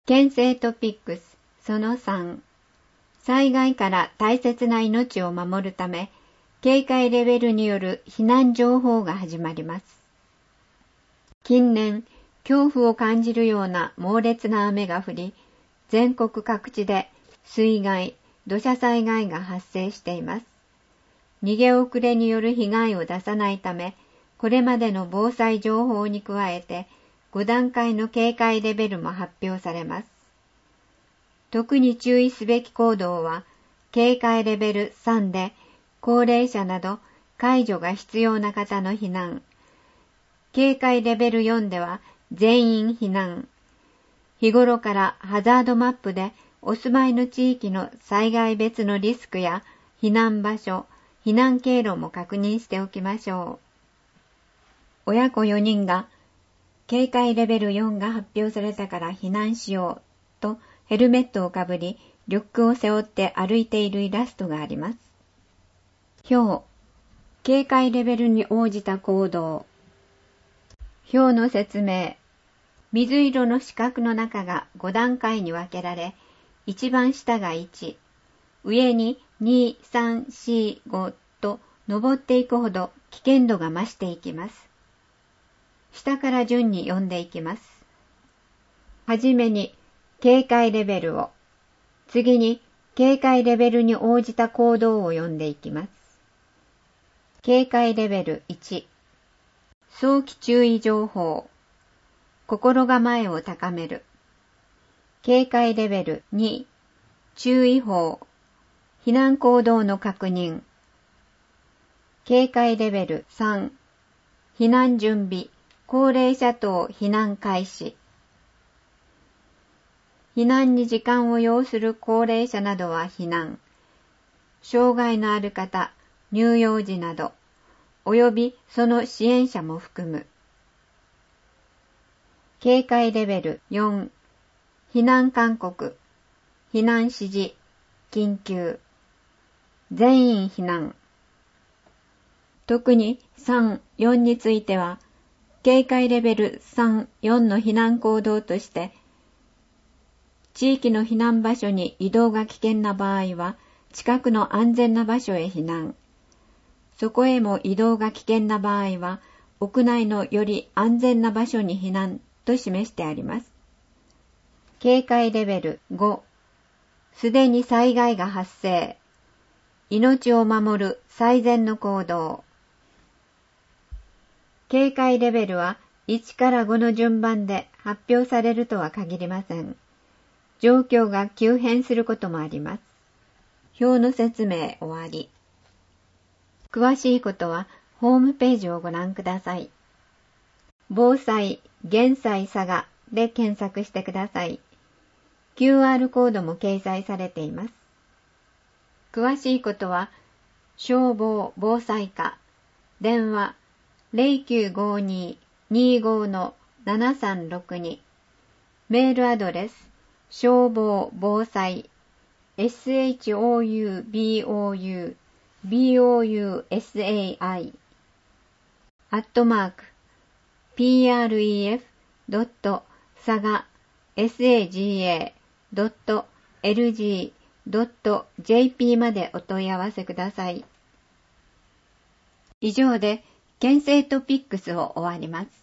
県政トピックスその3、災害から大切な命を守るため、警戒レベルによる避難情報が始まります。近年、恐怖を感じるような猛烈な雨が降り、全国各地で水害、土砂災害が発生しています。逃げ遅れによる被害を出さないため、これまでの防災情報に加えて、5段階の警戒レベルも発表されます。特に注意すべき行動は、警戒レベル3で、高齢者など介助が必要な方の避難。警戒レベル4では、全員避難。日頃からハザードマップでお住まいの地域の災害別のリスクや避難場所、避難経路も確認しておきましょう。親子4人が警戒レベル4が発表されたから避難しようとヘルメットをかぶりリュックを背負って歩いているイラストがあります。表、警戒レベルに応じた行動。表の説明。水色の四角の中が5段階に分けられ、一番下が1、上に2、3、4、5と登っていくほど危険度が増していきます。下から順に読んでいきます。はじめに警戒レベルを、次に警戒レベルに応じた行動を読んでいきます。警戒レベル1、早期注意情報。心構えを高める。警戒レベル2、注意報。避難行動の確認。警戒レベル3、避難準備。高齢者等避難開始。避難に時間を要する高齢者などは避難。障害のある方、乳幼児など、およびその支援者も含む。警戒レベル4、避難勧告、避難指示、緊急、全員避難。特に3、4については、警戒レベル3、4の避難行動として、地域の避難場所に移動が危険な場合は、近くの安全な場所へ避難。そこへも移動が危険な場合は、屋内のより安全な場所に避難と示してあります。警戒レベル5、すでに災害が発生。命を守る最善の行動。警戒レベルは1から5の順番で発表されるとは限りません。状況が急変することもあります。表の説明終わり。詳しいことはホームページをご覧ください。防災・減災佐賀で検索してください。QR コードも掲載されています。詳しいことは消防・防災課電話 0952-25-7362 メールアドレス消防・防災 shoubou bousai @pref.saga.lg.jp までお問い合わせください。以上で県政トピックスを終わります。